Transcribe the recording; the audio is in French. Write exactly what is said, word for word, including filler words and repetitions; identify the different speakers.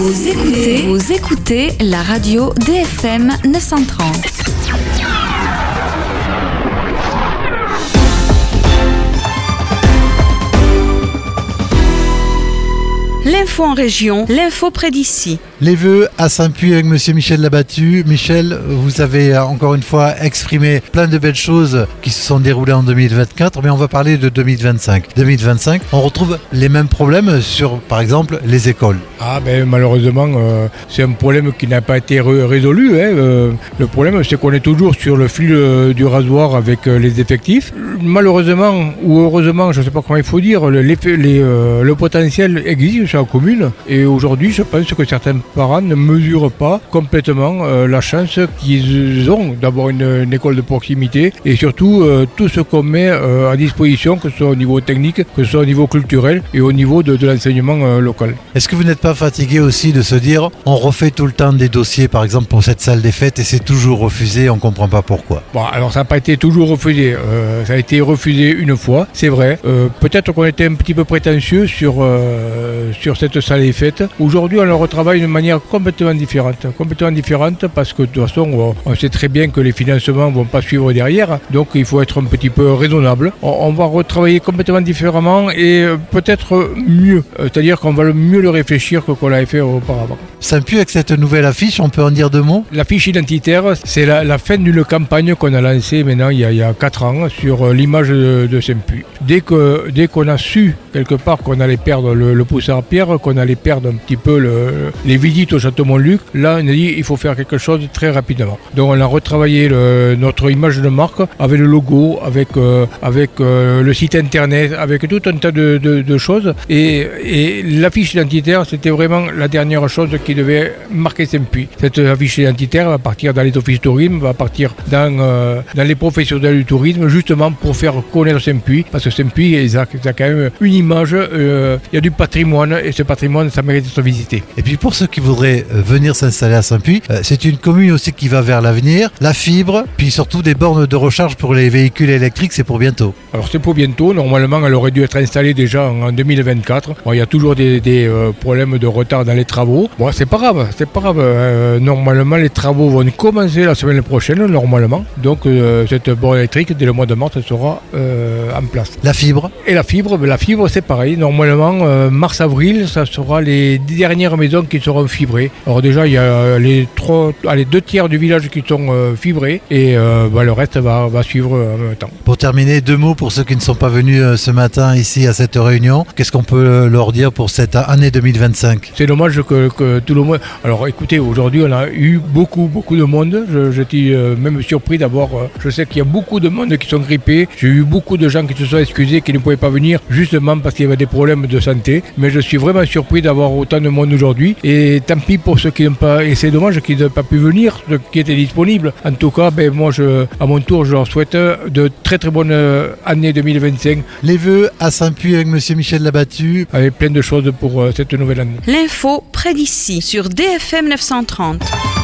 Speaker 1: Vous écoutez, vous écoutez la radio D F M neuf cent trente. L'info en région, l'info près d'ici.
Speaker 2: Les vœux à Saint-Puy avec Monsieur Michel Labattu. Michel, vous avez encore une fois exprimé plein de belles choses qui se sont déroulées en deux mille vingt-quatre, mais on va parler de deux mille vingt-cinq. deux mille vingt-cinq, on retrouve les mêmes problèmes sur, par exemple, les écoles.
Speaker 3: Ah ben malheureusement, euh, c'est un problème qui n'a pas été ré- résolu. Hein. Euh, le problème, c'est qu'on est toujours sur le fil euh, du rasoir avec euh, les effectifs. Malheureusement, ou heureusement, je ne sais pas comment il faut dire, le, les, les, euh, le potentiel existe sur la commune. Et aujourd'hui, je pense que certains parents ne mesurent pas complètement euh, la chance qu'ils ont d'avoir une, une école de proximité et surtout euh, tout ce qu'on met euh, à disposition, que ce soit au niveau technique, que ce soit au niveau culturel et au niveau de, de l'enseignement euh, local.
Speaker 2: Est-ce que vous n'êtes pas fatigué aussi de se dire on refait tout le temps des dossiers, par exemple pour cette salle des fêtes, et c'est toujours refusé, on ne comprend pas pourquoi?
Speaker 3: Bon, alors ça n'a pas été toujours refusé. Euh, ça a été refusé une fois, c'est vrai. Euh, peut-être qu'on était un petit peu prétentieux sur, euh, sur cette salle des fêtes. Aujourd'hui, on le retravaille d'une manière complètement différente. Complètement différente parce que de toute façon, on sait très bien que les financements ne vont pas suivre derrière. Donc, il faut être un petit peu raisonnable. On, on va retravailler complètement différemment et peut-être mieux. C'est-à-dire qu'on va le mieux le réfléchir que qu'on l'avait fait auparavant.
Speaker 2: Saint-Puy, avec cette nouvelle affiche, on peut en dire deux mots?
Speaker 3: L'affiche identitaire, c'est la, la fin d'une campagne qu'on a lancée maintenant il y a, il y a quatre ans sur l'image de, de Saint-Puy. Dès, que, dès qu'on a su quelque part qu'on allait perdre le, le poussard à pierre, qu'on allait perdre un petit peu le, les visites au château Montluc, là on a dit il faut faire quelque chose très rapidement. Donc on a retravaillé le, notre image de marque avec le logo, avec, euh, avec euh, le site internet, avec tout un tas de, de, de choses. Et, et l'affiche identitaire, c'était vraiment la dernière chose qui devait marquer Saint-Puy. Cette affiche identitaire va partir dans les offices tourisme, va partir dans, euh, dans les professionnels du tourisme, justement pour faire connaître Saint-Puy, parce que Saint-Puy, ça a quand même une image, euh, il y a du patrimoine, et ce patrimoine, ça mérite d'être visité.
Speaker 2: Et puis pour ceux qui voudraient venir s'installer à Saint-Puy, euh, c'est une commune aussi qui va vers l'avenir, la fibre, puis surtout des bornes de recharge pour les véhicules électriques, c'est pour bientôt.
Speaker 3: Alors c'est pour bientôt, normalement elle aurait dû être installée déjà en deux mille vingt-quatre. Bon, il y a toujours des, des euh, problèmes de retard dans les travaux. Bon, c'est pas grave, c'est pas grave. Euh, normalement les travaux vont commencer la semaine prochaine, normalement. Donc euh, cette borne électrique, dès le mois de mars, elle sera euh, en place.
Speaker 2: La fibre?
Speaker 3: Et la fibre, ben, la fibre c'est pareil. Normalement, euh, mars-avril, ça sera les dernières maisons qui seront fibrées. Alors déjà, il y a les, trois, allez, deux tiers du village qui sont euh, fibrés et euh, ben, le reste va, va suivre en même temps.
Speaker 2: Pour terminer, deux mots pour ceux qui ne sont pas venus euh, ce matin ici à cette réunion. Qu'est-ce qu'on peut leur dire pour cette année deux mille vingt-cinq?
Speaker 3: C'est dommage que, que tout le monde... Alors écoutez, aujourd'hui on a eu beaucoup, beaucoup de monde. Je, j'étais euh, même surpris d'avoir... Euh, je sais qu'il y a beaucoup de monde qui sont grippés. J'ai eu beaucoup de gens qui se sont excusés, qui ne pouvaient pas venir justement parce qu'il y avait des problèmes de santé. Mais je suis vraiment surpris d'avoir autant de monde aujourd'hui. Et tant pis pour ceux qui n'ont pas... Et c'est dommage qu'ils n'ont pas pu venir, ceux qui étaient disponibles. En tout cas, ben, moi, je, à mon tour, je leur souhaite de très très bonnes années deux mille vingt-cinq.
Speaker 2: Les vœux à Saint-Puy avec Monsieur Michel Labattu.
Speaker 3: Avec plein de choses pour euh, cette nouvelle année.
Speaker 1: L'info près d'ici sur D F M neuf cent trente.